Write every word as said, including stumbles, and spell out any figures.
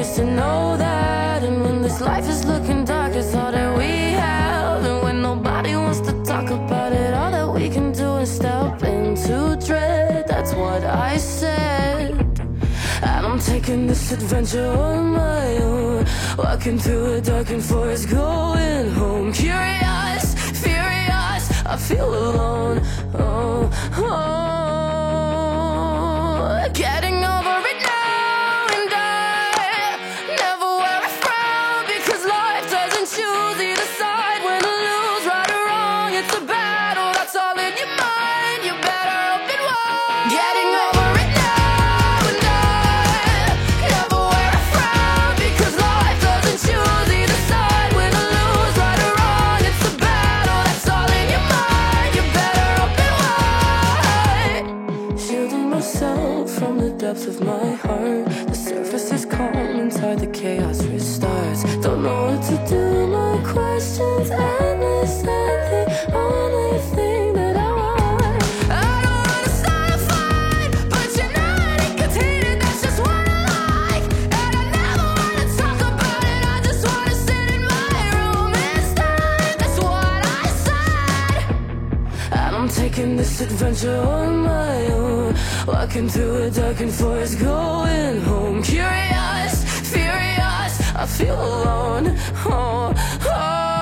used to know that. And when this life is looking dark, it's all that we have. And when nobody wants to talk about it, all that we can do is step into dread. That's what I said. And I'm taking this adventure on my own, walking through a darkened forest, going home. Curious, furious, I feel alone. Oh, oh, getting over it now, and I never wear a frown, because life doesn't choose either side. Win or lose, right or wrong, it's a battle that's all in your mind. You better open wide. Getting over it now, and I never wear a frown, because life doesn't choose either side. Win or lose, right or wrong, it's a battle that's all in your mind. You better open wide. Shielding myself from the depths of my heart. The surface is calm, inside the chaos restarts. Don't know what to do, my questions endless, and the only thing that I want. I don't wanna start a fight, but you know it gets heated, that's just what I like. And I never wanna talk about it, I just wanna sit in my room instead. That's what I said. And I'm taking this adventure on my own, walking through a darkened forest, going home. Curious, furious, I feel alone. Oh, oh.